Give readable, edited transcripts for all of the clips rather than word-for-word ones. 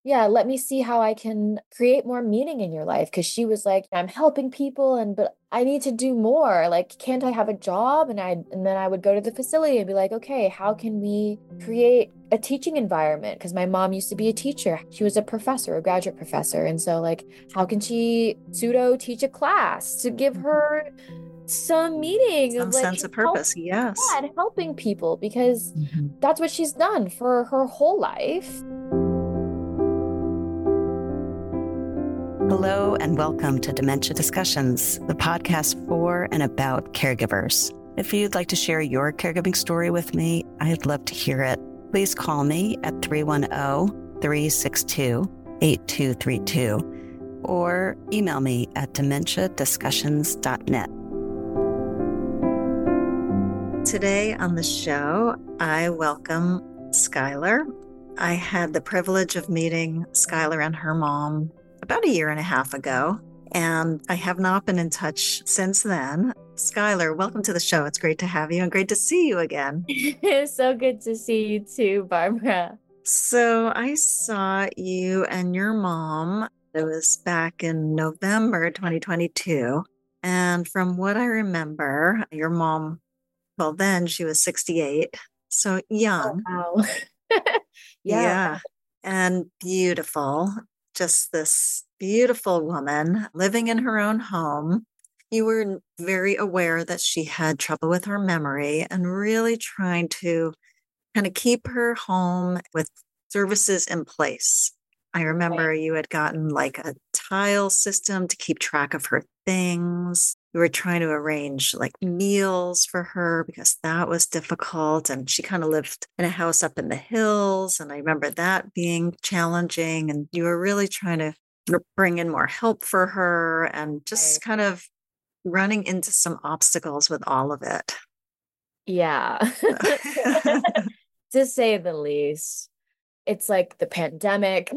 yeah, let me see how I can create more meaning in your life. Cause she was like, I'm helping people but I need to do more. Like, can't I have a job? And then I would go to the facility and be like, okay, how can we create a teaching environment? Cause my mom used to be a teacher. She was a professor, a graduate professor. And so like, how can she pseudo teach a class to give Mhm. her some meaning of Some like sense of help, purpose. Yes. yeah, and helping people because Mhm. that's what she's done for her whole life. Hello, and welcome to Dementia Discussions, the podcast for and about caregivers. If you'd like to share your caregiving story with me, I'd love to hear it. Please call me at 310-362-8232 or email me at dementiadiscussions.net. Today on the show, I welcome Skylar. I had the privilege of meeting Skylar and her mom about a year and a half ago, and I have not been in touch since then. Skylar, welcome to the show. It's great to have you and great to see you again. It's so good to see you too, Barbara. So I saw you and your mom. It was back in November 2022. And from what I remember, your mom, well, then she was 68, so Oh, young. wow. Yeah. Yeah. And beautiful. Just this beautiful woman living in her own home. You were very aware that she had trouble with her memory and really trying to kind of keep her home with services in place. I Right. remember you had gotten like a tile system to keep track of her things. You were trying to arrange like meals for her because that was difficult. And she kind of lived in a house up in the hills. And I remember that being challenging. And you were really trying to bring in more help for her and just Right. kind of running into some obstacles with all of it. Yeah. To say the least. It's like the pandemic.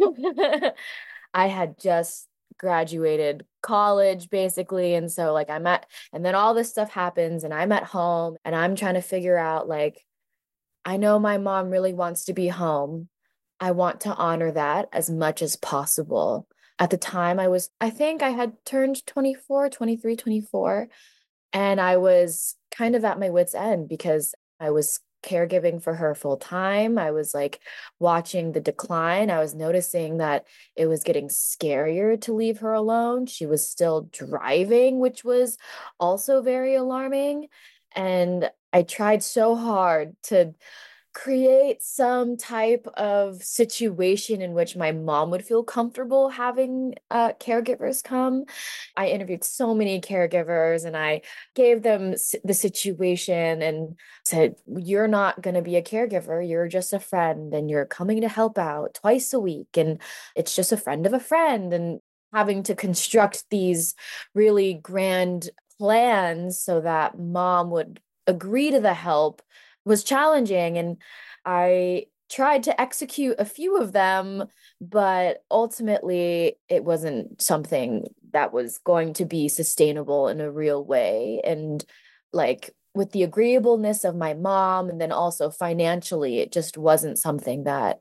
I had just graduated college basically. And so like and then all this stuff happens and I'm at home and I'm trying to figure out like, I know my mom really wants to be home. I want to honor that as much as possible. At the time, I think I had turned 24, 23, 24, and I was kind of at my wit's end because I was caregiving for her full time. I was like watching the decline. I was noticing that it was getting scarier to leave her alone. She was still driving, which was also very alarming. And I tried so hard to create some type of situation in which my mom would feel comfortable having caregivers come. I interviewed so many caregivers and I gave them the situation and said, you're not going to be a caregiver. You're just a friend and you're coming to help out twice a week. And it's just a friend of a friend. And having to construct these really grand plans so that mom would agree to the help was challenging. And I tried to execute a few of them, but ultimately it wasn't something that was going to be sustainable in a real way. And like with the agreeableness of my mom, and then also financially, it just wasn't something that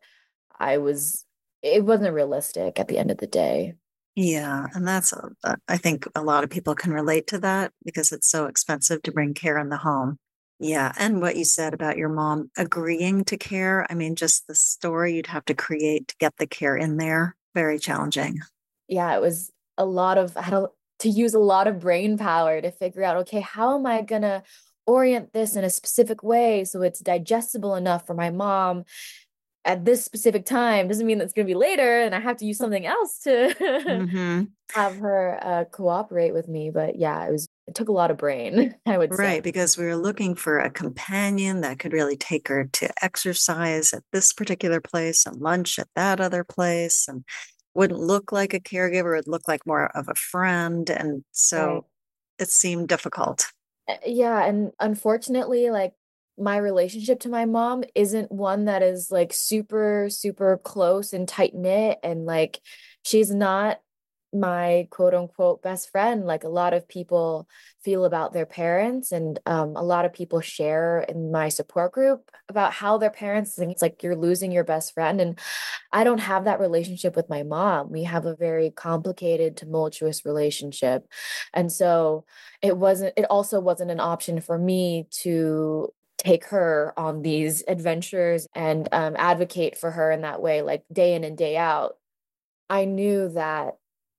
it wasn't realistic at the end of the day. Yeah, and I think a lot of people can relate to that because it's so expensive to bring care in the home. Yeah, and what you said about your mom agreeing to care, I mean, just the story you'd have to create to get the care in there, very challenging. Yeah, it was a lot of, I had to use a lot of brain power to figure out, okay, how am I gonna orient this in a specific way so it's digestible enough for my mom at this specific time? Doesn't mean that's gonna be later, and I have to use something else to Hmm. have her cooperate with me. But yeah, it took a lot of brain, I would say. Right, because we were looking for a companion that could really take her to exercise at this particular place and lunch at that other place and wouldn't look like a caregiver, it'd look like more of a friend. And Right. so it seemed difficult. Yeah, and unfortunately, like my relationship to my mom isn't one that is like super, super close and tight knit. And like she's not my quote unquote best friend, like a lot of people feel about their parents. And a lot of people share in my support group about how their parents think it's like you're losing your best friend. And I don't have that relationship with my mom. We have a very complicated, tumultuous relationship. And so it also wasn't an option for me to take her on these adventures and advocate for her in that way, like day in and day out. I knew that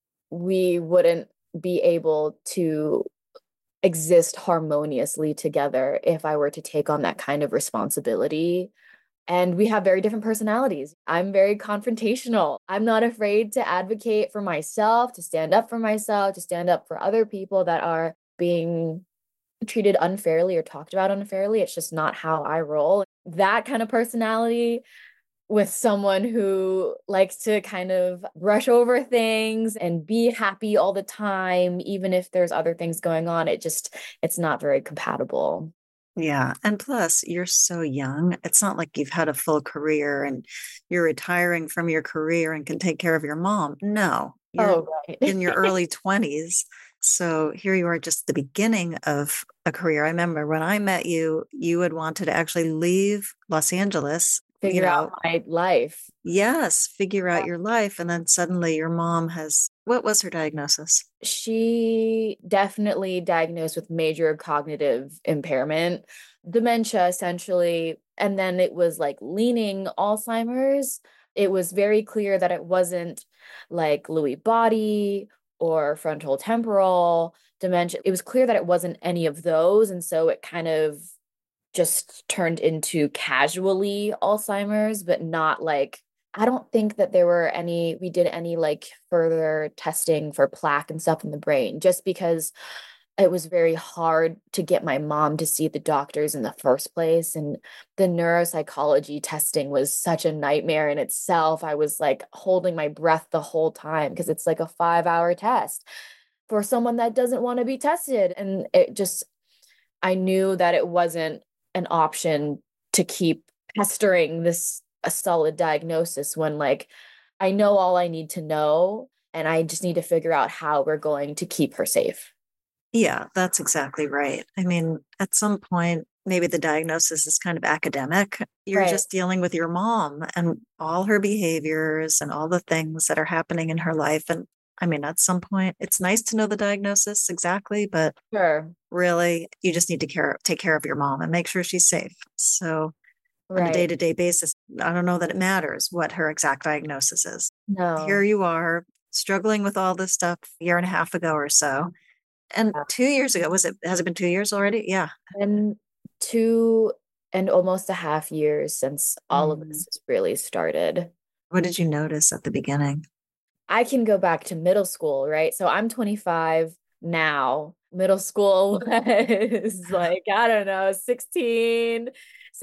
we wouldn't be able to exist harmoniously together if I were to take on that kind of responsibility. And we have very different personalities. I'm very confrontational. I'm not afraid to advocate for myself, to stand up for myself, to stand up for other people that are being treated unfairly or talked about unfairly. It's just not how I roll. That kind of personality with someone who likes to kind of brush over things and be happy all the time, even if there's other things going on, it's not very compatible. Yeah. And plus, you're so young. It's not like you've had a full career and you're retiring from your career and can take care of your mom. No, you're Oh, right. in your early 20s. So here you are, just the beginning of a career. I remember when I met you, you had wanted to actually leave Los Angeles, Figure out my life. yes, figure out your life. And then suddenly your mom has, what was her diagnosis? She definitely diagnosed with major cognitive impairment, dementia essentially. And then it was like leaning Alzheimer's. It was very clear that it wasn't like Lewy body or frontal temporal dementia. It was clear that it wasn't any of those. And so it kind of just turned into casually Alzheimer's, but not like, I don't think that we did any like further testing for plaque and stuff in the brain, just because it was very hard to get my mom to see the doctors in the first place. And the neuropsychology testing was such a nightmare in itself. I was like holding my breath the whole time because it's like a 5-hour test for someone that doesn't want to be tested. And I knew that it wasn't an option to keep pestering this a solid diagnosis when like I know all I need to know and I just need to figure out how we're going to keep her safe. Yeah, that's exactly right. I mean, at some point, maybe the diagnosis is kind of academic. You're Right. just dealing with your mom and all her behaviors and all the things that are happening in her life. And I mean, at some point, it's nice to know the diagnosis exactly, but Sure. really, you just need to take care of your mom and make sure she's safe. So, on a Right. day-to-day basis, I don't know that it matters what her exact diagnosis is. Here No. you are struggling with all this stuff a year and a half ago or so. And 2 years ago, has it been 2 years already? Yeah. And 2 and almost a half years since all of Mm. this has really started. What did you notice at the beginning? I can go back to middle school, right? So I'm 25 now. Middle school was like, I don't know, 16,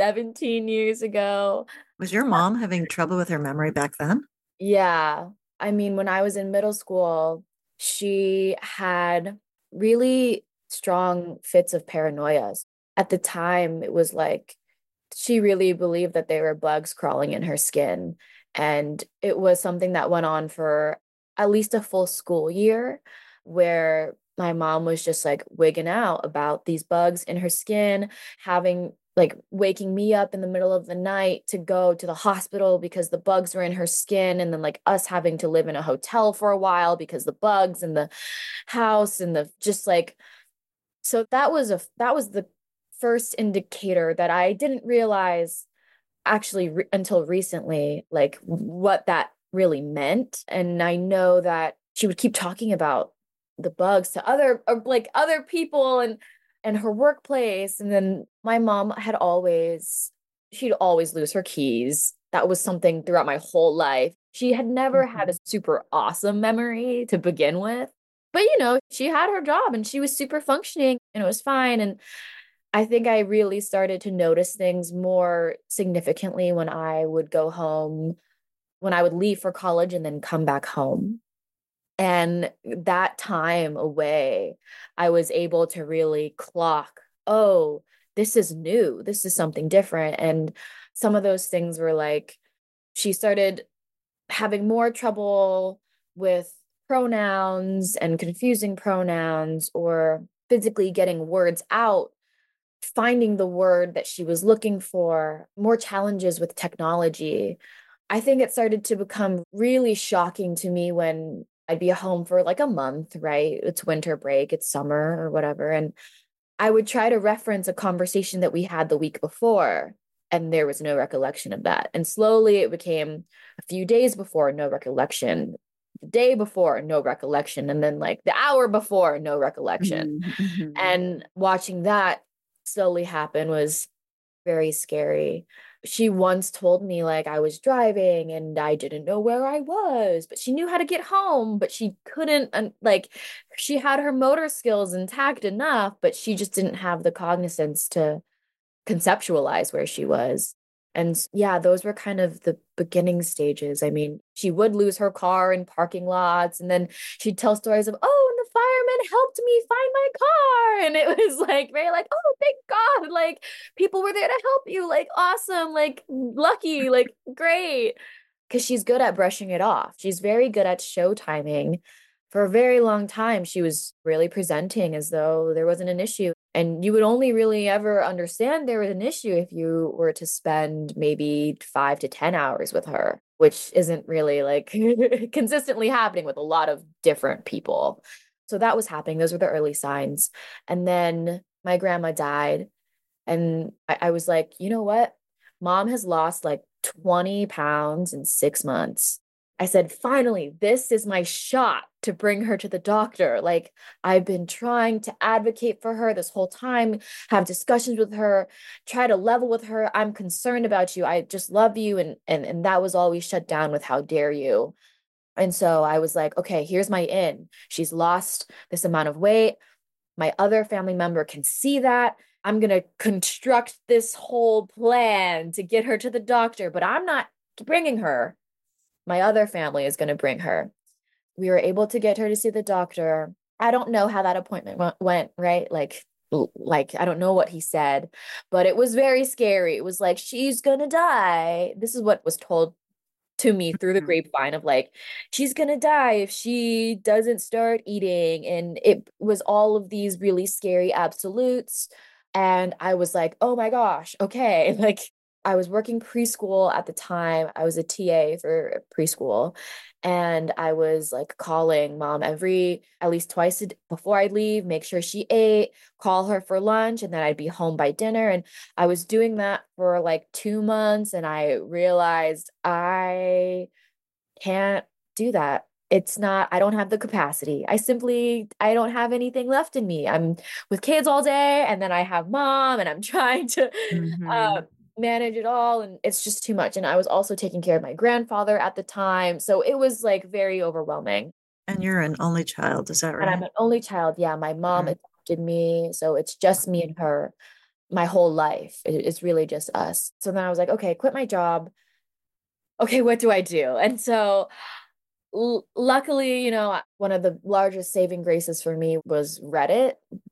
17 years ago. Was your mom having trouble with her memory back then? Yeah. I mean, when I was in middle school, she had really strong fits of paranoia. At the time, it was like she really believed that there were bugs crawling in her skin. And it was something that went on for at least a full school year where my mom was just like wigging out about these bugs in her skin, having like waking me up in the middle of the night to go to the hospital because the bugs were in her skin. And then like us having to live in a hotel for a while because the bugs in the house and the just like, so that was the first indicator that I didn't realize actually until recently, like what that really meant. And I know that she would keep talking about the bugs to other people and her workplace. And then my mom she'd always lose her keys. That was something throughout my whole life. She had never had a Mhm. super awesome memory to begin with. But she had her job and she was super functioning and it was fine. And I think I really started to notice things more significantly when I would go home, when I would leave for college and then come back home. And that time away, I was able to really clock, oh, this is new. This is something different. And some of those things were like, she started having more trouble with pronouns and confusing pronouns or physically getting words out, finding the word that she was looking for, more challenges with technology. I think it started to become really shocking to me when I'd be home for like a month, right? It's winter break, it's summer or whatever. And I would try to reference a conversation that we had the week before, and there was no recollection of that. And slowly it became a few days before, no recollection, the day before, no recollection, and then like the hour before, no recollection. Mm-hmm. And watching that slowly happen was very scary. She once told me like I was driving and I didn't know where I was, but she knew how to get home, but she couldn't like she had her motor skills intact enough, but she just didn't have the cognizance to conceptualize where she was. And yeah, those were kind of the beginning stages. I mean, she would lose her car in parking lots, and then she'd tell stories of, oh, and the firemen helped me find my car. And it was like very like, oh, thank God. Like people were there to help you. Like awesome, like lucky, like great. Because she's good at brushing it off. She's very good at show timing. For a very long time, she was really presenting as though there wasn't an issue. And you would only really ever understand there was an issue if you were to spend maybe 5 to 10 hours with her, which isn't really like consistently happening with a lot of different people. So that was happening. Those were the early signs. And then my grandma died. And I was like, you know what? Mom has lost like 20 pounds in 6 months. I said, finally, this is my shot to bring her to the doctor. Like, I've been trying to advocate for her this whole time, have discussions with her, try to level with her. I'm concerned about you. I just love you. And that was always shut down with how dare you. And so I was like, okay, here's my in. She's lost this amount of weight. My other family member can see that. I'm going to construct this whole plan to get her to the doctor, but I'm not bringing her. My other family is going to bring her. We were able to get her to see the doctor. I don't know how that appointment went, right? Like I don't know what he said, but it was very scary. It was like, she's going to die. This is what was told to me through the grapevine of like, she's going to die if she doesn't start eating. And it was all of these really scary absolutes. And I was like, oh my gosh, okay. Like I was working preschool at the time. I was a TA for preschool. And I was like calling mom at least twice before I'd leave, make sure she ate, call her for lunch, and then I'd be home by dinner. And I was doing that for like 2 months. And I realized I can't do that. It's not, I don't have the capacity. I don't have anything left in me. I'm with kids all day, and then I have mom, and I'm trying to Mm-hmm. manage it all. And it's just too much. And I was also taking care of my grandfather at the time. So it was like very overwhelming. And you're an only child, is that And I'm right? an only child. Yeah. My mom Mm. adopted me. So it's just me and her my whole life. It's really just us. So then I was like, okay, quit my job. Okay, what do I do? And so luckily, one of the largest saving graces for me was Reddit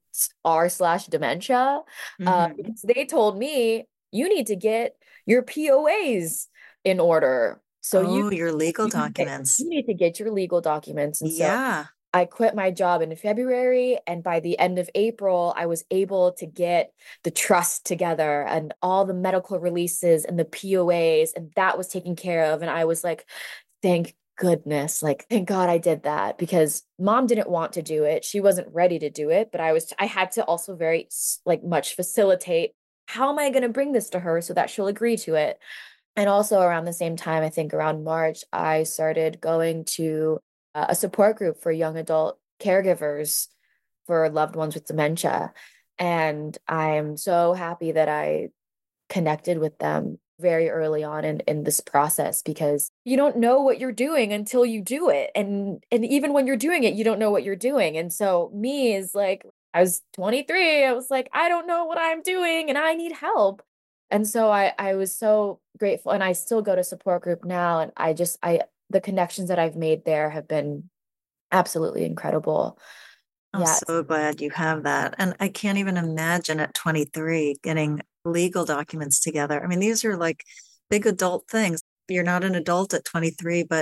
r/dementia, Mm-hmm. because they told me you need to get your POAs in order. So Oh, your legal you documents. need to get your legal documents. And so Yeah. I quit my job in February, and by the end of April, I was able to get the trust together and all the medical releases and the POAs, and that was taken care of. And I was like, thank goodness, like, thank God I did that, because mom didn't want to do it. She wasn't ready to do it, but I had to also very like much facilitate. How am I going to bring this to her so that she'll agree to it? And also around the same time, I think around March, I started going to a support group for young adult caregivers for loved ones with dementia. And I'm so happy that I connected with them very early on in this process, because you don't know what you're doing until you do it. And even when you're doing it, you don't know what you're doing. And so me is like, I was 23. I was like, I don't know what I'm doing and I need help. And so I was so grateful, and I still go to support group now, and the connections that I've made there have been absolutely incredible. I'm Yeah. so glad you have that. And I can't even imagine at 23 getting legal documents together. I mean, these are like big adult things. You're not an adult at 23, but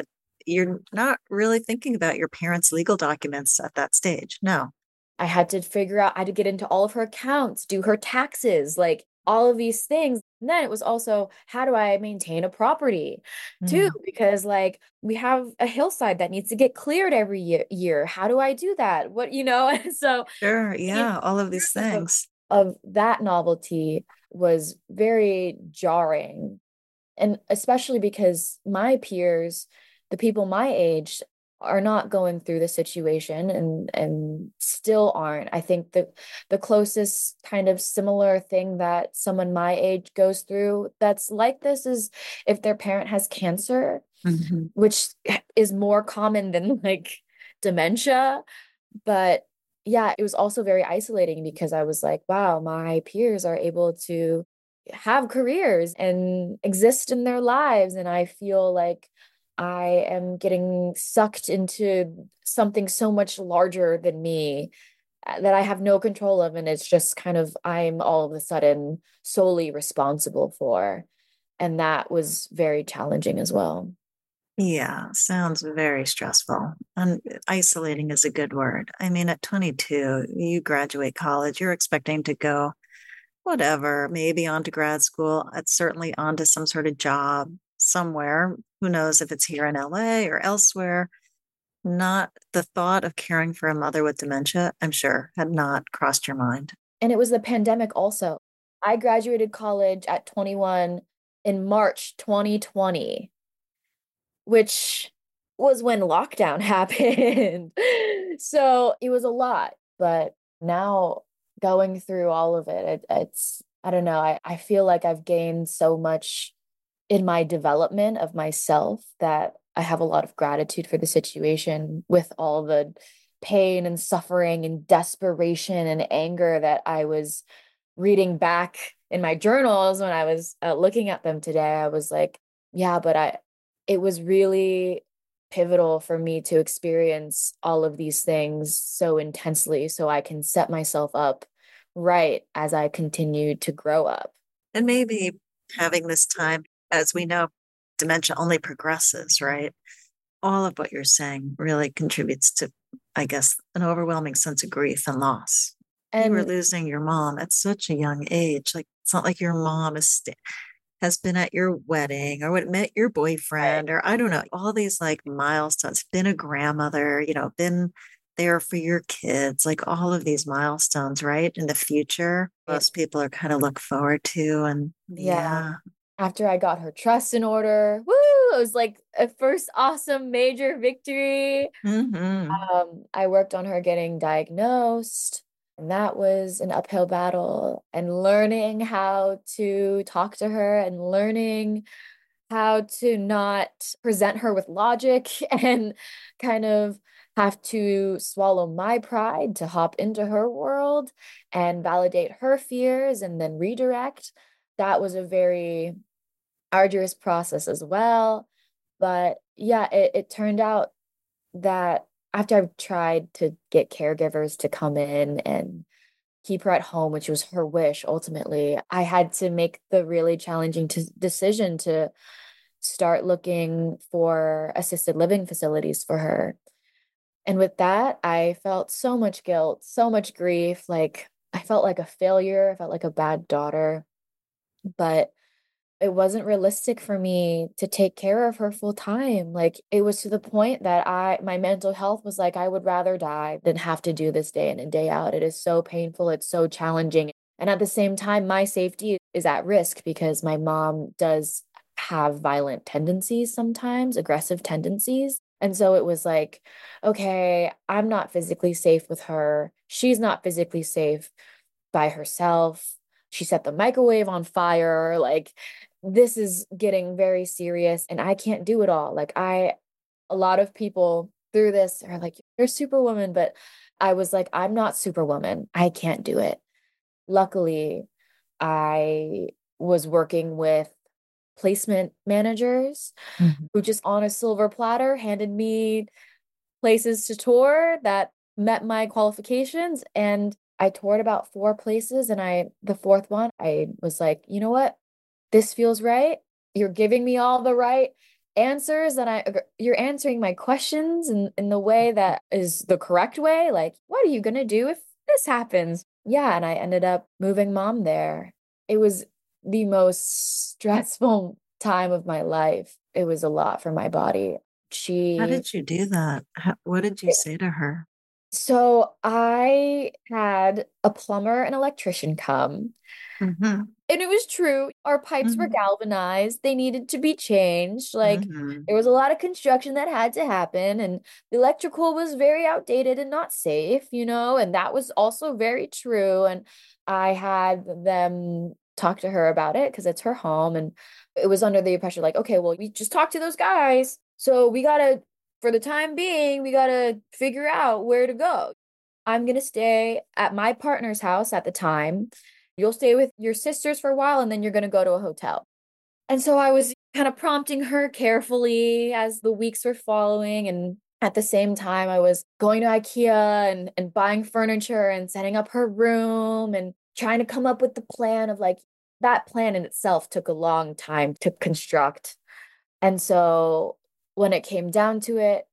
you're not really thinking about your parents' legal documents at that stage. No. I had to figure out, I had to get into all of her accounts, do her taxes, like all of these things. And then it was also, how do I maintain a property too? Mm, Because like we have a hillside that needs to get cleared every year. How do I do that? And so sure. the Yeah. All of these of, things. of that novelty was very jarring. And especially because my peers, the people my age, are not going through the situation and still aren't. I think the closest kind of similar thing that someone my age goes through that's like this is if their parent has cancer, Hmm. which is more common than like dementia. But yeah, it was also very isolating because I was like, wow, my peers are able to have careers and exist in their lives. And I feel like I am getting sucked into something so much larger than me that I have no control of. And it's just kind of, I'm all of a sudden solely responsible for. And that was very challenging as well. Yeah. Sounds very stressful. And isolating is a good word. I mean, at 22, you graduate college, you're expecting to go whatever, maybe on to grad school. It's certainly onto some sort of job somewhere. Who knows if it's here in LA or elsewhere. Not the thought of caring for a mother with dementia, I'm sure, had not crossed your mind. And it was the pandemic also. I graduated college at 21 in March 2020, which was when lockdown happened. So it was a lot. But now going through all of it's, I don't know, I feel like I've gained so much in my development of myself that I have a lot of gratitude for the situation with all the pain and suffering and desperation and anger that I was reading back in my journals when I was looking at them today. I was like, yeah, but it was really pivotal for me to experience all of these things so intensely so I can set myself up right as I continue to grow up. And maybe having this time, as we know, dementia only progresses, right? All of what you're saying really contributes to, I guess, an overwhelming sense of grief and loss. You were And losing your mom at such a young age. Like, it's not like your mom has been at your wedding or what met your right. boyfriend or I don't know, all these like milestones, been a grandmother, been there for your kids, like all of these milestones, right? In the future, most people are kind of look forward to. And Yeah. yeah. After I got her trust in order, woo, it was like a first awesome major victory. Hmm. I worked on her getting diagnosed, and that was an uphill battle. And learning how to talk to her and learning how to not present her with logic and kind of have to swallow my pride to hop into her world and validate her fears and then redirect. That was a very arduous process as well. But yeah, it turned out that after I've tried to get caregivers to come in and keep her at home, which was her wish ultimately, I had to make the really challenging decision to start looking for assisted living facilities for her. And with that, I felt so much guilt, so much grief. Like I felt like a failure, I felt like a bad daughter, but it wasn't realistic for me to take care of her full time. Like it was to the point that my mental health was like, I would rather die than have to do this day in and day out. It is so painful. It's so challenging. And at the same time, my safety is at risk because my mom does have violent tendencies sometimes, aggressive tendencies. And so it was like, okay, I'm not physically safe with her. She's not physically safe by herself. She set the microwave on fire. Like, this is getting very serious, and I can't do it all. A lot of people through this are like, you're superwoman, but I was like, I'm not superwoman. I can't do it. Luckily, I was working with placement managers Mhm. who just on a silver platter handed me places to tour that met my qualifications. And I toured about four places. And the fourth one, I was like, you know what? This feels right. You're giving me all the right answers that you're answering my questions in the way that is the correct way. Like, what are you gonna do if this happens? Yeah, and I ended up moving mom there. It was the most stressful time of my life. It was a lot for my body. How She did you do that? What did you say to her? So I had a plumber and electrician come, Mm-hmm. and it was true. Our pipes were galvanized. They needed to be changed. Like Mm-hmm. there was a lot of construction that had to happen, and the electrical was very outdated and not safe, and that was also very true. And I had them talk to her about it because it's her home, and it was under the impression like, okay, well, we just talked to those guys. So we gotta, for the time being, we gotta figure out where to go. I'm gonna stay at my partner's house at the time. You'll stay with your sisters for a while and then you're going to go to a hotel. And so I was kind of prompting her carefully as the weeks were following. And at the same time, I was going to IKEA and buying furniture and setting up her room and trying to come up with the plan of like that plan in itself took a long time to construct. And so when it came down to it,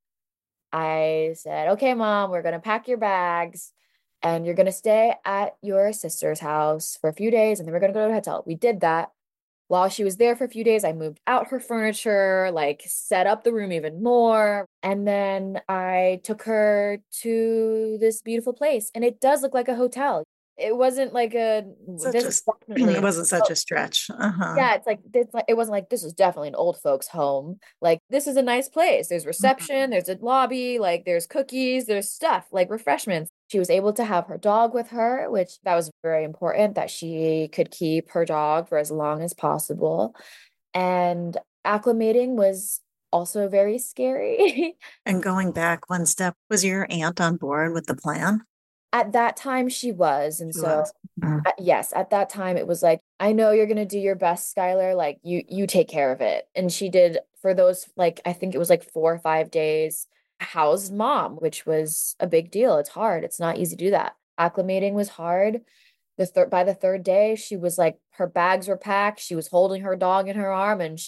I said, okay, mom, we're going to pack your bags and you're going to stay at your sister's house for a few days and then we're going to go to a hotel. We did that. While she was there for a few days, I moved out her furniture, like set up the room even more. And then I took her to this beautiful place. And it does look like a hotel. It wasn't like Such this a, is definitely it an wasn't such a stretch. Uh-huh. yeah, it's like it wasn't like this is definitely an old folks home. Like this is a nice place. There's Mhm. reception, there's a lobby, like there's cookies, there's stuff, like refreshments. She was able to have her dog with her, which that was very important that she could keep her dog for as long as possible. And acclimating was also very scary. And going back one step, was your aunt on board with the plan? At that time, she was. And She so was. Mm. yes, at that time it was like, I know you're gonna do your best, Skylar. Like you take care of it. And she did for those like I think it was like 4 or 5 days, housed mom, which was a big deal. It's hard. It's not easy to do that. Acclimating was hard. By the third day, she was like her bags were packed. She was holding her dog in her arm and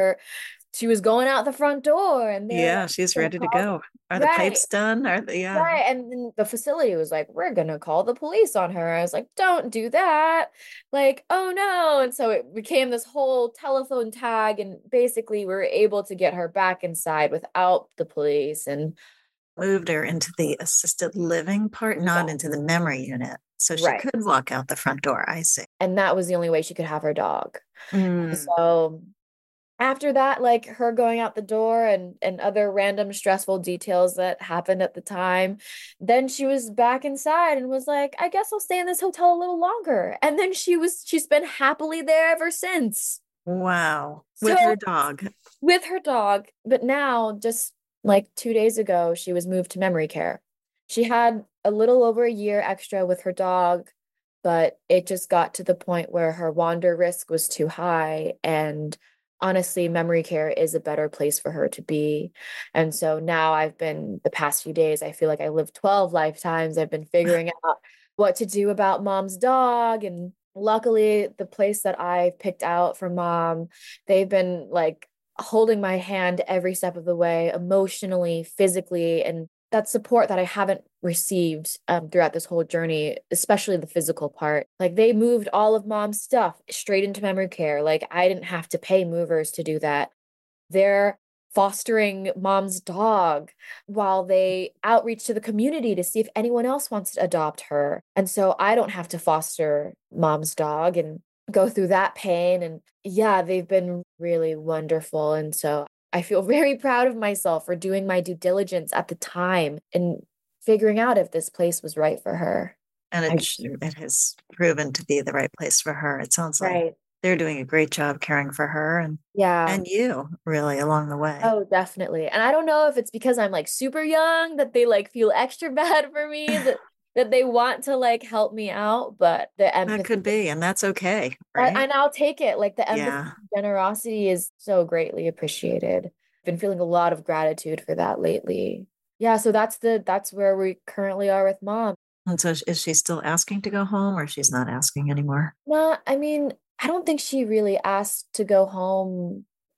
she was going out the front door and they're like, Yeah, she's gonna ready to call go. Are the right. pipes done? Are they, yeah. Right. And then the facility was like, we're gonna call the police on her. I was like, don't do that. Like, oh no. And so it became this whole telephone tag, and basically we were able to get her back inside without the police. And Moved her into the assisted living part, yeah, not into the memory unit. So she right. could walk out the front door. I see. And that was the only way she could have her dog. Mm. So after that, like her going out the door and other random stressful details that happened at the time, then she was back inside and was like, I guess I'll stay in this hotel a little longer. And then she's been happily there ever since. Wow. With So her dog. with her dog, but now just like 2 days ago, she was moved to memory care. She had a little over a year extra with her dog, but it just got to the point where her wander risk was too high. And honestly, memory care is a better place for her to be. And so now the past few days, I feel like I lived 12 lifetimes. I've been figuring out what to do about mom's dog. And luckily, the place that I picked out for mom, they've been like holding my hand every step of the way, emotionally, physically, and that support that I haven't received throughout this whole journey, especially the physical part. Like they moved all of mom's stuff straight into memory care. Like I didn't have to pay movers to do that. They're fostering mom's dog while they outreach to the community to see if anyone else wants to adopt her. And so I don't have to foster mom's dog and go through that pain. And yeah, they've been really wonderful. And so I feel very proud of myself for doing my due diligence at the time and figuring out if this place was right for her. And I, it has proven to be the right place for her. It sounds like right. they're doing a great job caring for her Yeah. and you really along the way. Oh, definitely. And I don't know if it's because I'm like super young that they like feel extra bad for me that they want to like help me out, but the That empathy could be, and that's okay, right? and I'll take it. Like the empathy Yeah. and generosity is so greatly appreciated. Been feeling a lot of gratitude for that lately. Yeah, so that's where we currently are with mom. And so is she still asking to go home or she's not asking anymore? No, I mean, I don't think she really asked to go home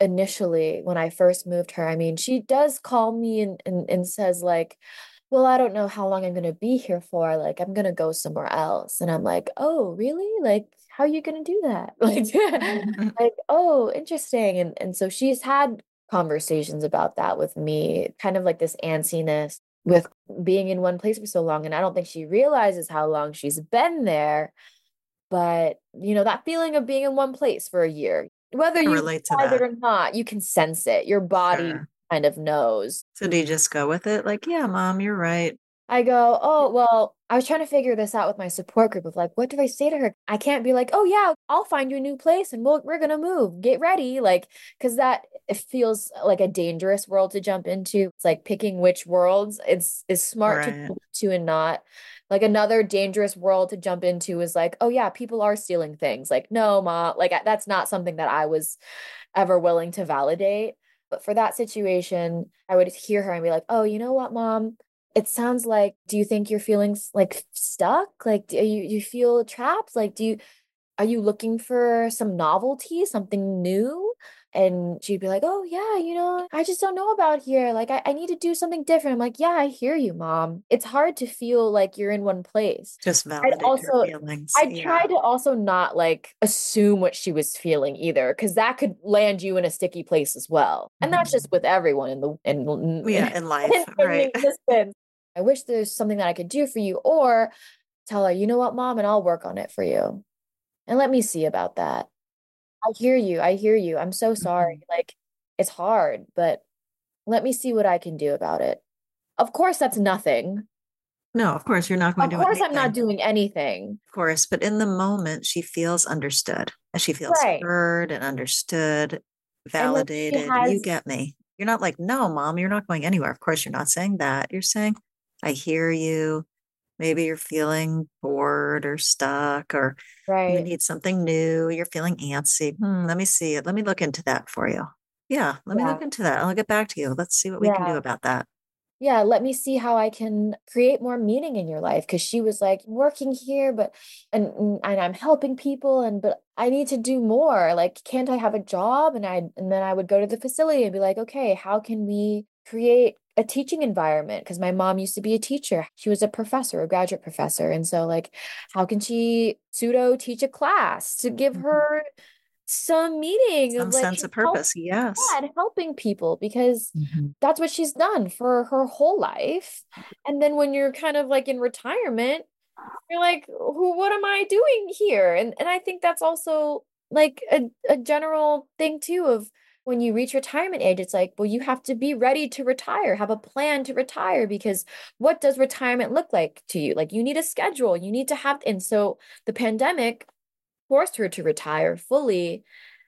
initially when I first moved her, I mean, she does call me and says like, well, I don't know how long I'm gonna be here for. Like, I'm gonna go somewhere else. And I'm like, oh, really? Like, how are you gonna do that? Like, oh, interesting. And so she's had conversations about that with me, kind of like this antsiness with being in one place for so long. And I don't think she realizes how long she's been there. But, that feeling of being in one place for a year, whether I you relate to realize it that. or not, you can sense it. Your body Sure. kind of knows. So do you just go with it? Like, yeah, mom, you're right. I go, oh, well, I was trying to figure this out with my support group of like, what do I say to her? I can't be like, oh, yeah, I'll find you a new place and we're going to move. Get ready. Like, because that it feels like a dangerous world to jump into. It's like picking which worlds is smart to Right. jump into and not. Like another dangerous world to jump into is like, oh, yeah, people are stealing things. Like, no, ma, like that's not something that I was ever willing to validate. But for that situation, I would hear her and be like, oh, you know what, mom? It sounds like, do you think you're feeling like stuck? Like, do you feel trapped? Like, are you looking for some novelty, something new? And she'd be like, oh, yeah, I just don't know about here. Like, I need to do something different. I'm like, yeah, I hear you, mom. It's hard to feel like you're in one place. Just I'd validate her also, feelings. I Yeah. tried to also not like assume what she was feeling either, because that could land you in a sticky place as well. And that's Mhm. just with everyone in, Yeah, in life. in Right. existence. I wish there's something that I could do for you, or tell her, you know what, mom, and I'll work on it for you. And let me see about that. I hear you. I hear you. I'm so sorry. Mhm. Like, it's hard, but let me see what I can do about it. Of course, that's nothing. No, of course, you're not going Of to do course, I'm not anything. doing anything. Of course, but in the moment, she feels understood. And she feels Right. heard and understood, And then she validated. You has, get me. You're not like, no, mom, you're not going anywhere. Of course, you're not saying that. You're saying, I hear you. Maybe you're feeling bored or stuck, or you right. need something new. You're feeling antsy. Let me see it. Let me look into that for you. Yeah, let me Yeah. look into that. I'll get back to you. Let's see what we can do Yeah. about that. Yeah, let me see how I can create more meaning in your life. Because she was like working here, but and I'm helping people, but I need to do more. Like, can't I have a job? And then I would go to the facility and be like, okay, how can we create a teaching environment? Because my mom used to be a teacher. She was a professor, a graduate professor. And so like, how can she pseudo teach a class to give Mhm. her some meaning of Some like sense she's of purpose. Yes. helping people, because Mhm. that's what she's done for her whole life. And then when you're kind of like in retirement, you're like, who, what am I doing here? And I think that's also like a general thing too of when you reach retirement age, it's like, well, you have to be ready to retire, have a plan to retire, because what does retirement look like to you? Like you need a schedule, you need to have, and so the pandemic forced her to retire fully.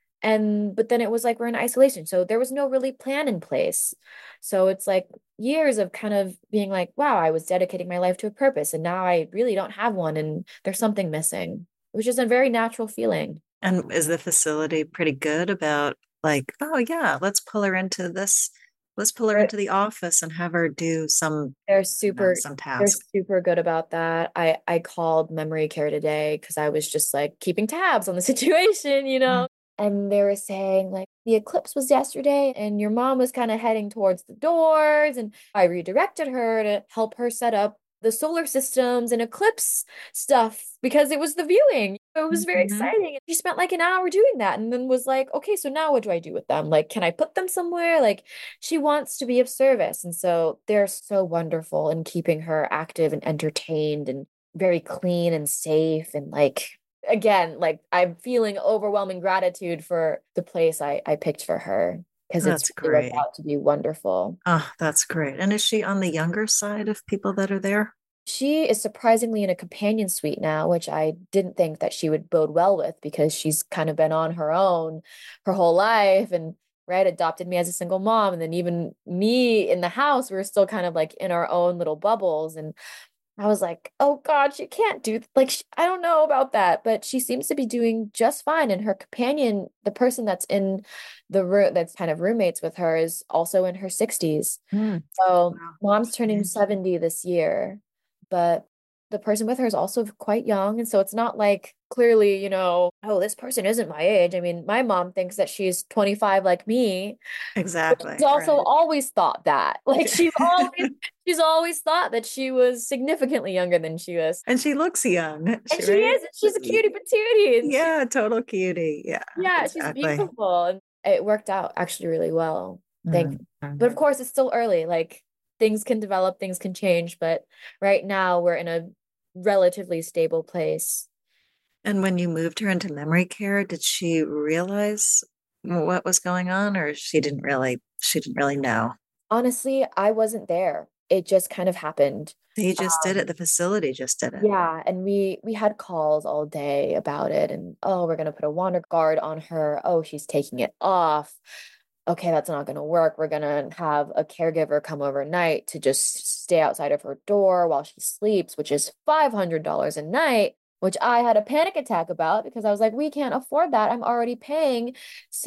And but then it was like we're in isolation, so there was no really plan in place. So it's like years of kind of being like, wow, I was dedicating my life to a purpose and now I really don't have one and there's something missing, which is a very natural feeling. And is the facility pretty good about like, oh yeah, let's pull her into this, let's pull her They're, into the office and have her do some, they're you know, super some they're task. super good about that. I called memory care today because I was just like keeping tabs on the situation. Mm. And they were saying like the eclipse was yesterday and your mom was kind of heading towards the doors. And I redirected her to help her set up the solar systems and eclipse stuff because it was the viewing. It was very Mhm. exciting. And she spent like an hour doing that and then was like, okay, so now what do I do with them? Like, can I put them somewhere? Like, she wants to be of service. And so they're so wonderful in keeping her active and entertained and very clean and safe and like again, like I'm feeling overwhelming gratitude for the place I picked for her because it's That's really worked great. out to be wonderful. Oh, that's great. And is she on the younger side of people that are there? She is surprisingly in a companion suite now, which I didn't think that she would bode well with because she's kind of been on her own her whole life and right adopted me as a single mom. And then even me in the house, we were still kind of like in our own little bubbles. And I was like, oh God, she can't do like I don't know about that, but she seems to be doing just fine. And her companion, the person that's in the room that's kind of roommates with her, is also in her 60s. Mm. So Wow. mom's That's turning great. 70 this year, but the person with her is also quite young. And so it's not like clearly, oh, this person isn't my age. I mean, my mom thinks that she's 25 like me. Exactly. She's also Right. always thought that. Like she's always thought that she was significantly younger than she was. And she looks young, And she right? is, and she's a cutie patootie. And she, Yeah, total cutie. Yeah, yeah, she's exactly. beautiful. And it worked out actually really well. Thank But of Mhm. course it's still early. Like things can develop, things can change, but right now we're in a relatively stable place. And when you moved her into memory care, did she realize what was going on, or she didn't really know? Honestly, I wasn't there. It just kind of happened. They just did it. Um, The facility just did it. Yeah, and we had calls all day about it and oh, we're gonna put a water guard on her. Oh, she's taking it off. Okay, that's not gonna work. We're gonna have a caregiver come overnight to just stay outside of her door while she sleeps, which is $500 a night, which I had a panic attack about because I was like, we can't afford that. I'm already paying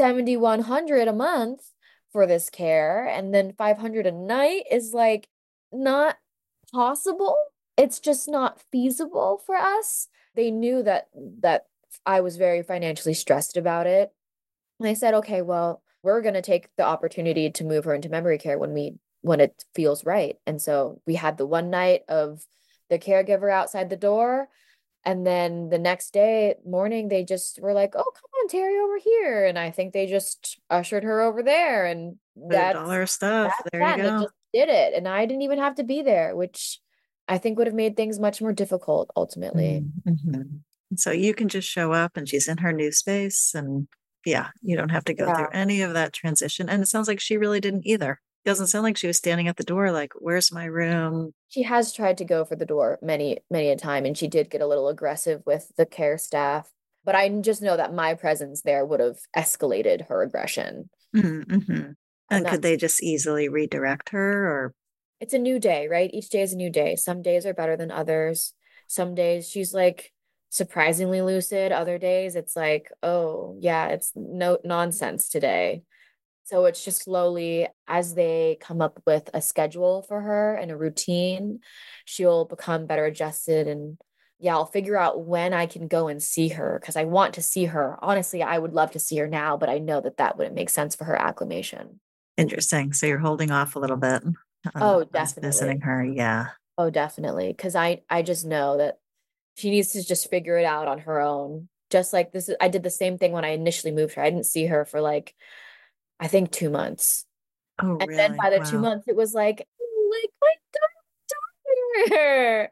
7,100 a month for this care, and then 500 a night is like not possible. It's just not feasible for us. They knew that I was very financially stressed about it. And I said, okay, well, we're going to take the opportunity to move her into memory care when it feels right. And so we had the one night of the caregiver outside the door. And then the next day morning, they just were like, oh, come on, Terry, over here. And I think they just ushered her over there. And Moved all her stuff. that's There you that. And they go. just did it. And I didn't even have to be there, which I think would have made things much more difficult ultimately. Mhm. So you can just show up and she's in her new space. And yeah, you don't have to go through Yeah. any of that transition. And it sounds like she really didn't either. It doesn't sound like she was standing at the door like, where's my room? She has tried to go for the door many, many a time, and she did get a little aggressive with the care staff. But I just know that my presence there would have escalated her aggression. Mm-hmm. And And that could they just easily redirect her or it's a new day, right? Each day is a new day. Some days are better than others. Some days she's like surprisingly lucid. Other days it's like, oh, yeah, it's no nonsense today. So it's just slowly, as they come up with a schedule for her and a routine, she'll become better adjusted. And yeah, I'll figure out when I can go and see her because I want to see her. Honestly, I would love to see her now, but I know that that wouldn't make sense for her acclimation. interesting? So you're holding off a little bit Oh, on visiting definitely. her. Yeah. Oh, definitely. Because I just know that she needs to just figure it out on her own. Just like this, I did the same thing when I initially moved her. I didn't see her for like, I think 2 months. Oh, And then really? by the two Wow. months, it was like my daughter.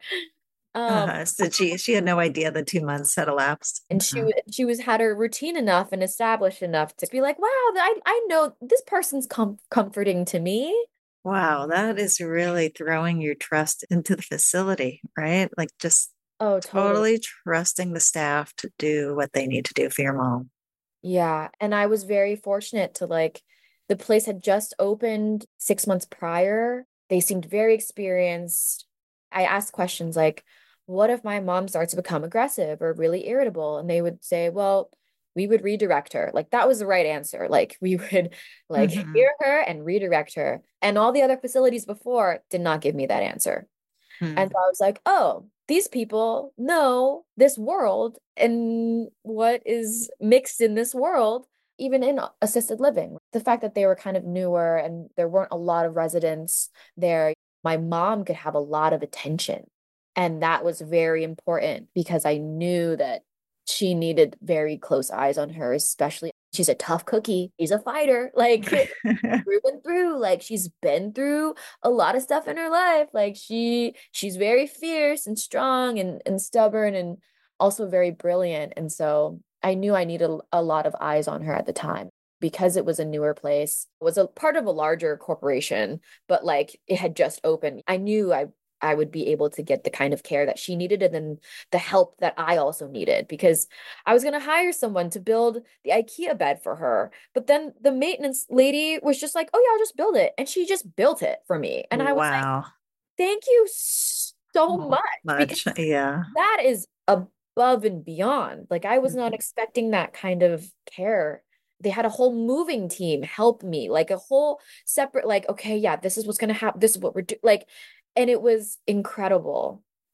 So she had no idea the 2 months had elapsed. And she was had her routine enough and established enough to be like, wow, I know this person's comforting to me. Wow, that is really throwing your trust into the facility, right? Like just Oh, totally. totally trusting the staff to do what they need to do for your mom. Yeah. And I was very fortunate to like, the place had just opened 6 months prior. They seemed very experienced. I asked questions like, what if my mom starts to become aggressive or really irritable? And they would say, well, we would redirect her. Like that was the right answer. Like we would like Hmm. hear her and redirect her. And all the other facilities before did not give me that answer. And so I was like, oh, these people know this world and what is mixed in this world, even in assisted living. The fact that they were kind of newer and there weren't a lot of residents there, my mom could have a lot of attention. And that was very important because I knew that she needed very close eyes on her, especially she's a tough cookie. She's a fighter. Like through and through. Like she's been through a lot of stuff in her life. Like she's very fierce and strong and stubborn and also very brilliant. And so I knew I needed a lot of eyes on her at the time because it was a newer place, it was a part of a larger corporation, but like it had just opened. I knew I would be able to get the kind of care that she needed and then the help that I also needed because I was going to hire someone to build the IKEA bed for her. But then the maintenance lady was just like, oh, yeah, I'll just build it. And she just built it for me. And I was like, Wow. thank you so Oh, much because much. Yeah. that is above and beyond. Like, I was not Mhm. expecting that kind of care. They had a whole moving team help me, like a whole separate, like, okay, yeah, this is what's going to happen. This is what we're doing. Like, and it was incredible.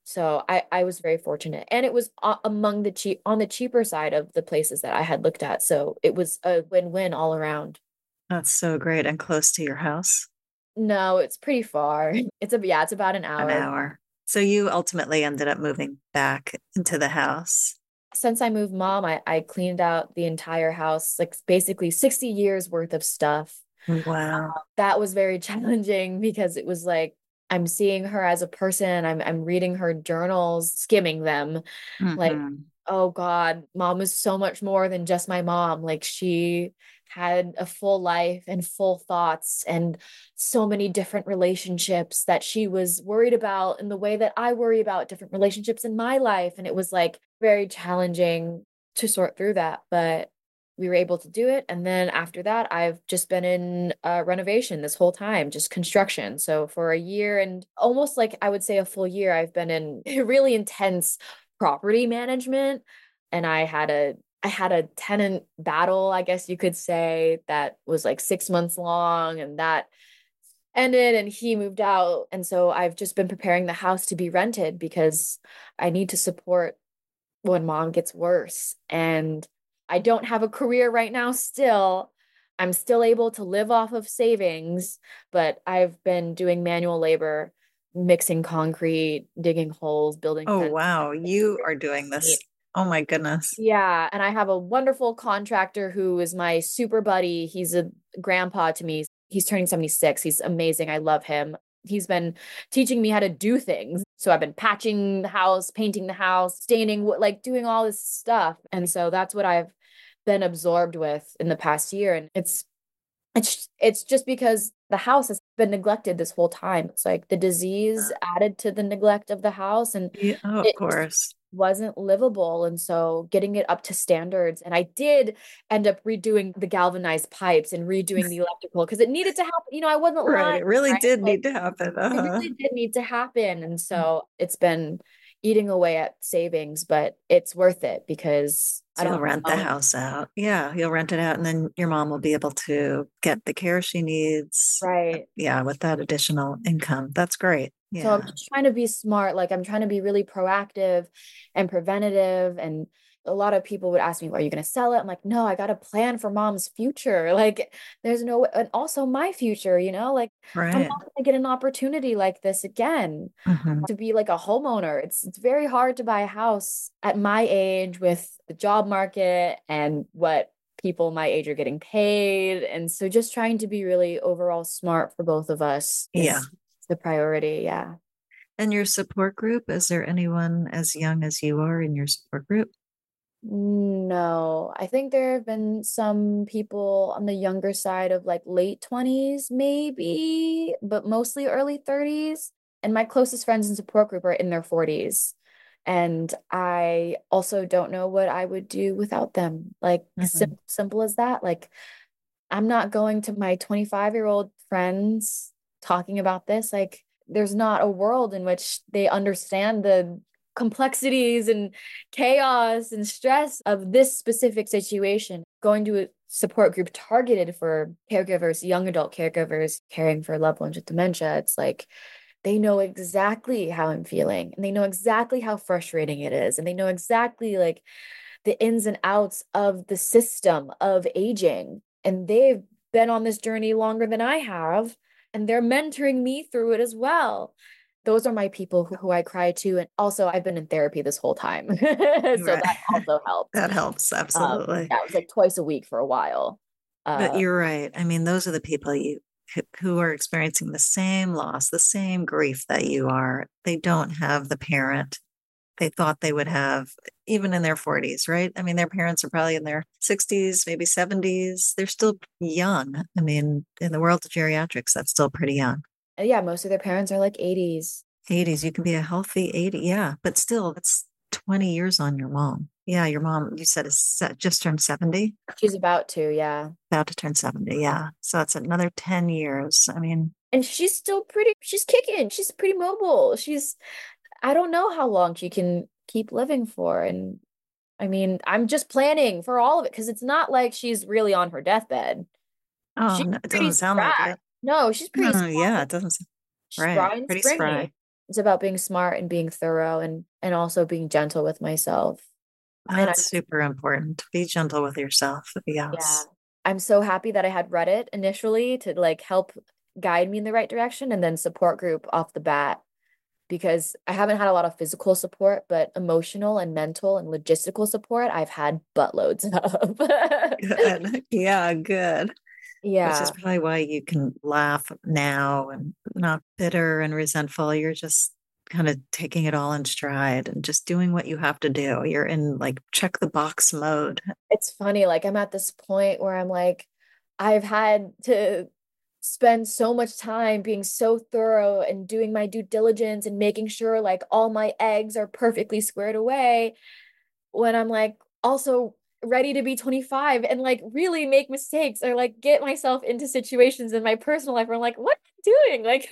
So I was very fortunate, and it was among the on the cheaper side of the places that I had looked at. So it was a win-win all around. That's so great and close to your house. No, it's pretty far. It's about an An hour. hour. So you ultimately ended up moving back into the house. Since I moved mom, I cleaned out the entire house, like basically 60 years worth of stuff. Wow. That was very challenging because it was like I'm seeing her as a person. I'm reading her journals, skimming them. Like, Hmm. oh God, mom was so much more than just my mom. Like she had a full life and full thoughts and so many different relationships that she was worried about in the way that I worry about different relationships in my life. And it was like very challenging to sort through that. But we were able to do it. And then after that, I've just been in renovation this whole time, just construction. So for a year and almost like I would say a full year, I've been in really intense property management. And I had a tenant battle, I guess you could say, that was like 6 months long, and that ended and he moved out. And so I've just been preparing the house to be rented because I need to support when mom gets worse. And I don't have a career right now still. I'm still able to live off of savings, but I've been doing manual labor, mixing concrete, digging holes, building Oh, fence. wow. You are doing this. Oh, my goodness. Yeah, and I have a wonderful contractor who is my super buddy. He's a grandpa to me. He's turning 76. He's amazing. I love him. He's been teaching me how to do things. So I've been patching the house, painting the house, staining, like doing all this stuff. And so that's what I've been absorbed with in the past year. And it's just because the house has been neglected this whole time. It's like the disease added to the neglect of the house, and Yeah, oh, of it just course. wasn't livable. And so getting it up to standards, and I did end up redoing the galvanized pipes and redoing the electrical because it needed to happen. I wasn't Right. lying, It really right? did Like need to happen. it Uh-huh. really did need to happen. And so it's been eating away at savings, but it's worth it because I So don't you'll rent the know. house out. Yeah, you'll rent it out, and then your mom will be able to get the care she needs. Right. Yeah, with that additional income. That's great. So I'm Yeah. just trying to be smart. Like I'm trying to be really proactive and preventative. And a lot of people would ask me, "Are you going to sell it?" I'm like, "No, I got a plan for mom's future." Like there's no, and also my future, like I'm Right. not going to get an opportunity like this again Hmm. to be like a homeowner. It's very hard to buy a house at my age with the job market and what people my age are getting paid. And so just trying to be really overall smart for both of us Yeah. is the priority. Yeah. And your support group, is there anyone as young as you are in your support group? No, I think there have been some people on the younger side of like late 20s, maybe, but mostly early 30s. And my closest friends in support group are in their 40s. And I also don't know what I would do without them. Like Mhm. simple as that. Like I'm not going to my 25-year-old friends talking about this. Like, there's not a world in which they understand the complexities and chaos and stress of this specific situation. Going to a support group targeted for caregivers, young adult caregivers caring for loved ones with dementia, it's like they know exactly how I'm feeling and they know exactly how frustrating it is. And they know exactly like the ins and outs of the system of aging. And they've been on this journey longer than I have, and they're mentoring me through it as well. Those are my people who I cry to. And also, I've been in therapy this whole time. So Right. that also helps. That helps. Absolutely. Yeah, it was like twice a week for a while. But Uh, you're right. I mean, those are the people who are experiencing the same loss, the same grief that you are. They don't have the parent they thought they would have, even in their 40s, right? I mean, their parents are probably in their 60s, maybe 70s. They're still young. I mean, in the world of geriatrics, that's still pretty young. yeah, most of their parents are like 80s. 80s, you can be a healthy 80. Yeah. But still, that's 20 years on your mom. Yeah. Your mom, you said, just turned 70, She's about to, yeah. about to turn 70. Yeah. So it's another 10 years. I mean, And she's still she's kicking. She's pretty mobile. I don't know how long she can keep living for. And I mean, I'm just planning for all of it because it's not like she's really on her deathbed. oh, She's no, it pretty doesn't sound like spry. it. No, she's pretty Oh, spry, yeah. It doesn't, right. spry and Pretty spry. springy. It's about being smart and being thorough and also being gentle with myself. And That's super important. Be gentle with yourself. yeah, Yes. I'm so happy that I had Reddit initially to like help guide me in the right direction and then support group off the bat because I haven't had a lot of physical support, but emotional and mental and logistical support I've had buttloads of. Good. Yeah, good. Which is Yeah, probably why you can laugh now and not bitter and resentful. You're just kind of taking it all in stride and just doing what you have to do. You're in like check the box mode. it's funny. Like I'm at this point where I'm like, I've had to spend so much time being so thorough and doing my due diligence and making sure like all my eggs are perfectly squared away when I'm like also ready to be 25 and like really make mistakes or like get myself into situations in my personal life where I'm like, what am I doing? Like,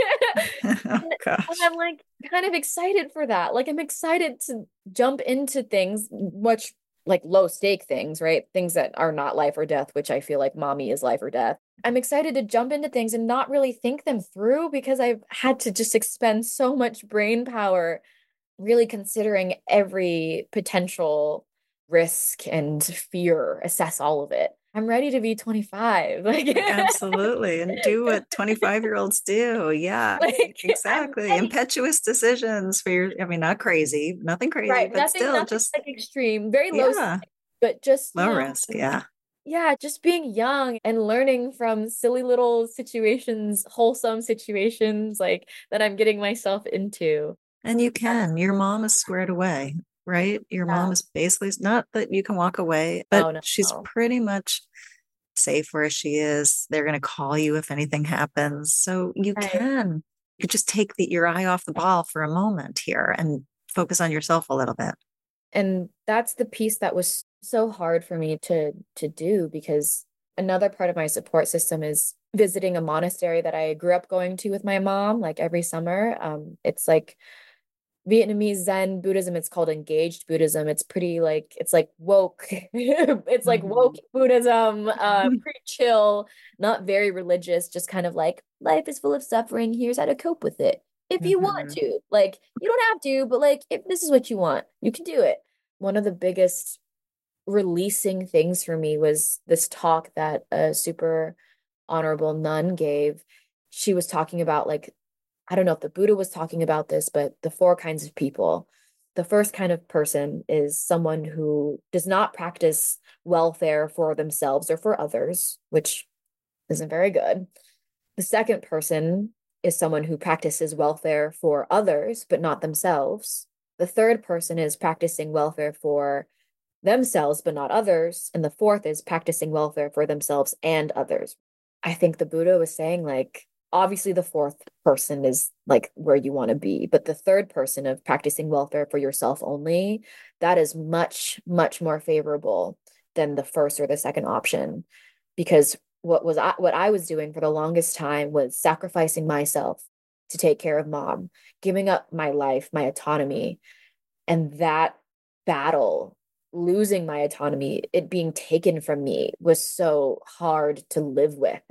Oh and gosh. I'm like kind of excited for that. Like, I'm excited to jump into things, much like low stake things, right? Things that are not life or death, which I feel like mommy is life or death. I'm excited to jump into things and not really think them through because I've had to just expend so much brain power really considering every potential risk and fear, assess all of it. I'm ready to be 25. Like, Absolutely. And do what 25-year-olds do. Yeah, like I'm exactly. ready. Impetuous decisions for your, I mean, not crazy, nothing crazy, Right. but still Nothing just, like extreme, very low, yeah, but just, low risk. Yeah. yeah, just being young and learning from silly little situations, wholesome situations like that I'm getting myself into. And you can. Your mom is squared away, right? Your Yeah. mom is basically not that you can walk away, but No, no, she's no. pretty much safe where she is. They're going to call you if anything happens. So you Right. can. You just take your eye off the ball for a moment here and focus on yourself a little bit. And that's the piece that was so hard for me to do because another part of my support system is visiting a monastery that I grew up going to with my mom like every summer. It's like Vietnamese Zen Buddhism. It's called engaged Buddhism. It's pretty like it's like woke. It's like woke Mhm. Buddhism, pretty chill, not very religious, just kind of like life is full of suffering. Here's how to cope with it. If you want Mhm. to. Like you don't have to, but like if this is what you want, you can do it. One of the biggest releasing things for me was this talk that a super honorable nun gave. She was talking about like I don't know if the Buddha was talking about this, but the four kinds of people. The first kind of person is someone who does not practice welfare for themselves or for others, which isn't very good. The second person is someone who practices welfare for others, but not themselves. The third person is practicing welfare for themselves, but not others. And the fourth is practicing welfare for themselves and others. I think the Buddha was saying, like, obviously the fourth person is like where you want to be, but the third person of practicing welfare for yourself only, that is much, much more favorable than the first or the second option. Because what I was doing for the longest time was sacrificing myself to take care of mom, giving up my life, my autonomy, and that battle, losing my autonomy, it being taken from me was so hard to live with.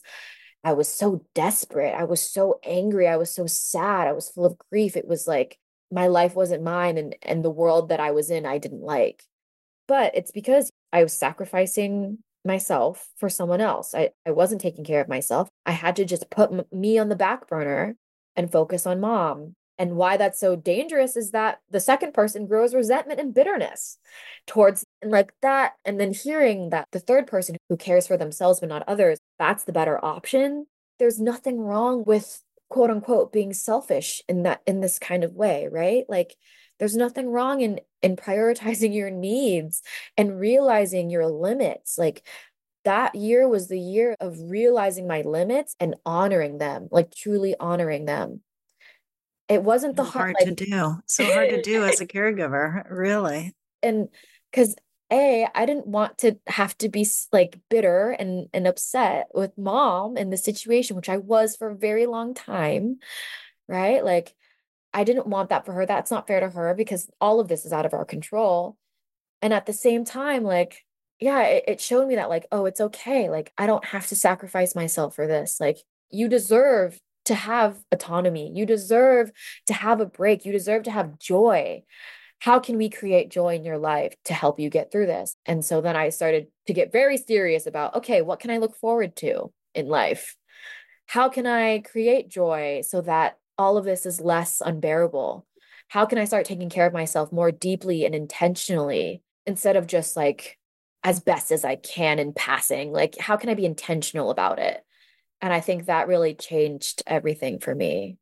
I was so desperate. I was so angry. I was so sad. I was full of grief. It was like my life wasn't mine and the world that I was in, I didn't like. But it's because I was sacrificing myself for someone else. I wasn't taking care of myself. I had to just put me on the back burner and focus on mom. And why that's so dangerous is that the second person grows resentment and bitterness towards and like that. And then hearing that the third person who cares for themselves but not others, that's the better option. There's nothing wrong with quote unquote being selfish in that in this kind of way, right? Like there's nothing wrong in prioritizing your needs and realizing your limits. Like that year was the year of realizing my limits and honoring them, like truly honoring them. It wasn't the So hard hard to like do. So hard to do as a caregiver, really. and because I didn't want to have to be like bitter and upset with mom in the situation, which I was for a very long time, right? Like I didn't want that for her. That's not fair to her because all of this is out of our control. And at the same time, like, yeah, it showed me that, like, oh, it's okay. Like, I don't have to sacrifice myself for this. Like, you deserve to have autonomy. You deserve to have a break. You deserve to have joy. How can we create joy in your life to help you get through this? And so then I started to get very serious about, okay, what can I look forward to in life? How can I create joy so that all of this is less unbearable? How can I start taking care of myself more deeply and intentionally instead of just like as best as I can in passing? Like, how can I be intentional about it? And I think that really changed everything for me.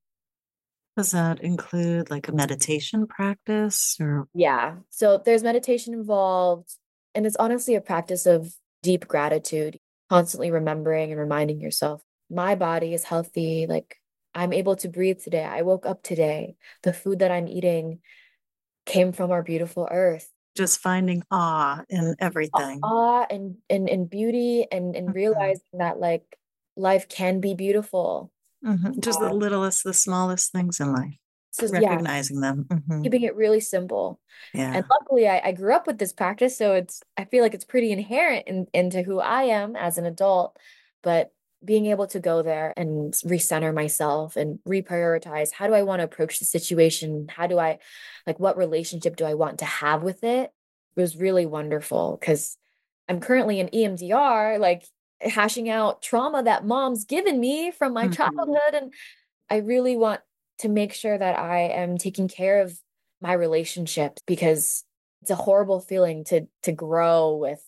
Does that include like a meditation practice or? Yeah. So there's meditation involved, and it's honestly a practice of deep gratitude, constantly remembering and reminding yourself, my body is healthy. Like, I'm able to breathe today. I woke up today. The food that I'm eating came from our beautiful earth. Just finding awe in everything? Awe and beauty and Mhm. realizing that like life can be beautiful. Mhm. Just the Uh, littlest, the smallest things in life, so yeah, recognizing them. Mhm. keeping it really simple. And Yeah. luckily, I grew up with this practice, so I feel like it's pretty inherent into who I am as an adult. But being able to go there and recenter myself and reprioritize, how do I want to approach the situation? How do I, like, what relationship do I want to have with it? It was really wonderful because I'm currently in EMDR, like hashing out trauma that mom's given me from my Mhm. childhood. And I really want to make sure that I am taking care of my relationships because it's a horrible feeling to grow with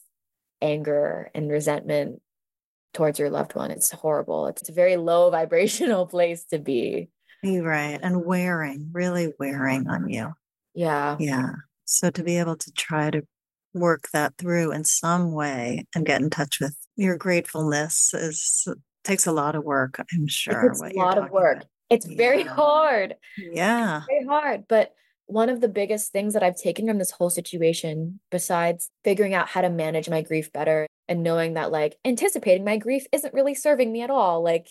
anger and resentment towards your loved one. It's horrible. It's a very low vibrational place to be. You're right. And wearing, really wearing on you. Yeah. Yeah. So to be able to try to work that through in some way and get in touch with your gratefulness is takes a lot of work, I'm It sure, takes a what you're lot of talking work. about. It's very Yeah. hard. It's Yeah. very hard. But one of the biggest things that I've taken from this whole situation, besides figuring out how to manage my grief better and knowing that like anticipating my grief isn't really serving me at all, like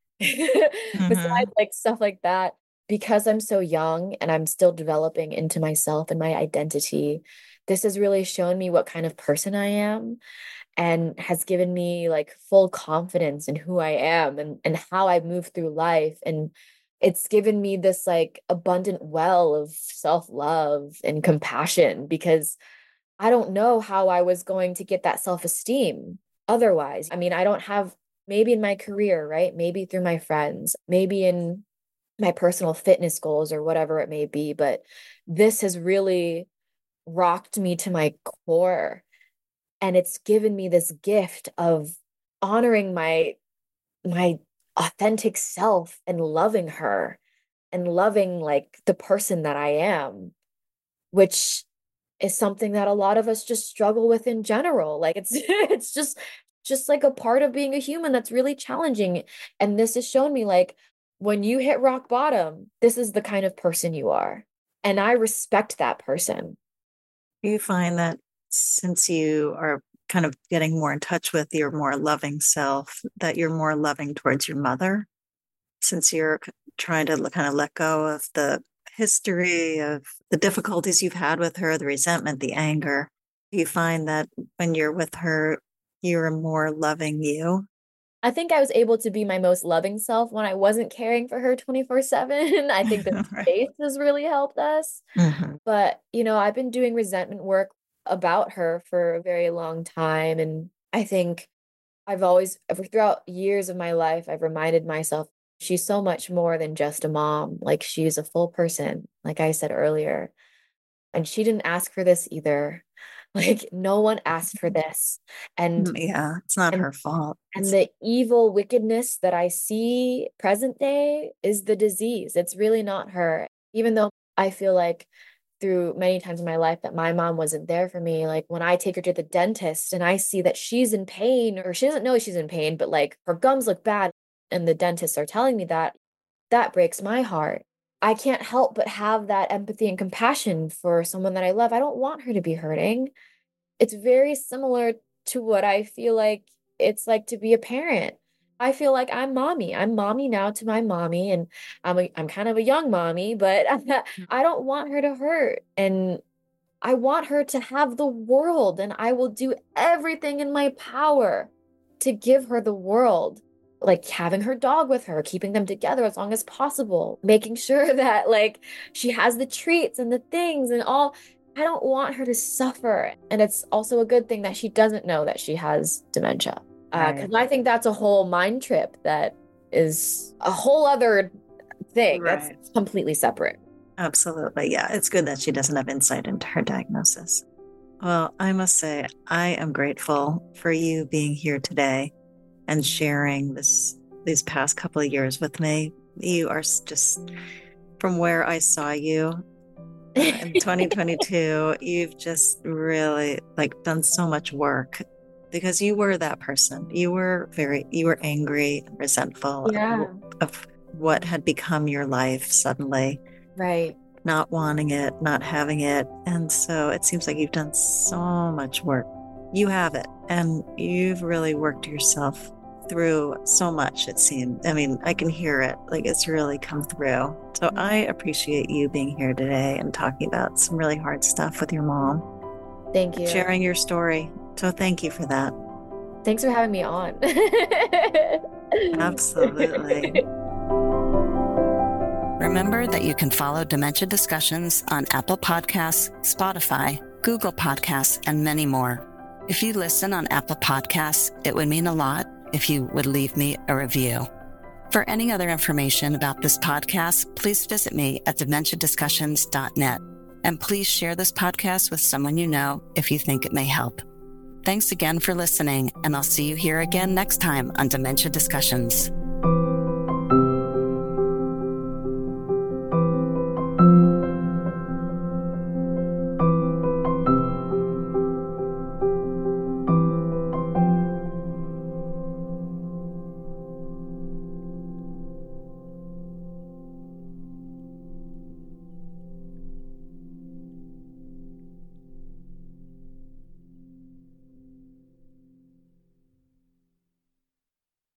besides Hmm. like stuff like that, because I'm so young and I'm still developing into myself and my identity, this has really shown me what kind of person I am and has given me like full confidence in who I am and how I move through life. And it's given me this like abundant well of self-love and compassion because I don't know how I was going to get that self-esteem otherwise. I mean, I don't have maybe in my career, right? Maybe through my friends, maybe in my personal fitness goals or whatever it may be, but this has really rocked me to my core and it's given me this gift of honoring my authentic self and loving her and loving like the person that I am, which is something that a lot of us just struggle with in general. Like it's it's just like a part of being a human that's really challenging. And this has shown me like when you hit rock bottom, this is the kind of person you are. And I respect that person. You find that since you are kind of getting more in touch with your more loving self, that you're more loving towards your mother, since you're trying to kind of let go of the history of the difficulties you've had with her, the resentment, the anger. You find that when you're with her, you're more loving you. I think I was able to be my most loving self when I wasn't caring for her 24/7. I think the Right. space has really helped us. Hmm. But, I've been doing resentment work about her for a very long time. And I think I've always, throughout years of my life, I've reminded myself she's so much more than just a mom. Like she's a full person, like I said earlier. And she didn't ask for this either. Like no one asked for this. And Yeah, it's not and her fault. and the evil wickedness that I see present day is the disease. It's really not her. Even though I feel like through many times in my life that my mom wasn't there for me, like when I take her to the dentist and I see that she's in pain or she doesn't know she's in pain, but like her gums look bad and the dentists are telling me that, that breaks my heart. I can't help but have that empathy and compassion for someone that I love. I don't want her to be hurting. It's very similar to what I feel like it's like to be a parent. I feel like I'm mommy. I'm mommy now to my mommy, and I'm kind of a young mommy, but I don't want her to hurt, and I want her to have the world, and I will do everything in my power to give her the world. like having her dog with her, keeping them together as long as possible, making sure that like she has the treats and the things and all. I don't want her to suffer. And it's also a good thing that she doesn't know that she has dementia. Because I think that's a whole mind trip that is a whole other thing that's completely separate. Absolutely. Yeah. It's good that she doesn't have insight into her diagnosis. Well, I must say, I am grateful for you being here today and sharing these past couple of years with me. You are just, from where I saw you in 2022, you've just really like done so much work because you were that person. You were angry, resentful of what had become your life suddenly. Right. Not wanting it, not having it. And so it seems like you've done so much work. You have it. And you've really worked yourself through so much, it seemed. I mean, I can hear it. Like it's really come through. So I appreciate you being here today and talking about some really hard stuff with your mom. Thank you. Sharing your story. So thank you for that. Thanks for having me on. Absolutely. Remember that you can follow Dementia Discussions on Apple Podcasts, Spotify, Google Podcasts, and many more. If you listen on Apple Podcasts, it would mean a lot if you would leave me a review. For any other information about this podcast, please visit me at dementiadiscussions.net. And please share this podcast with someone you know if you think it may help. Thanks again for listening, and I'll see you here again next time on Dementia Discussions.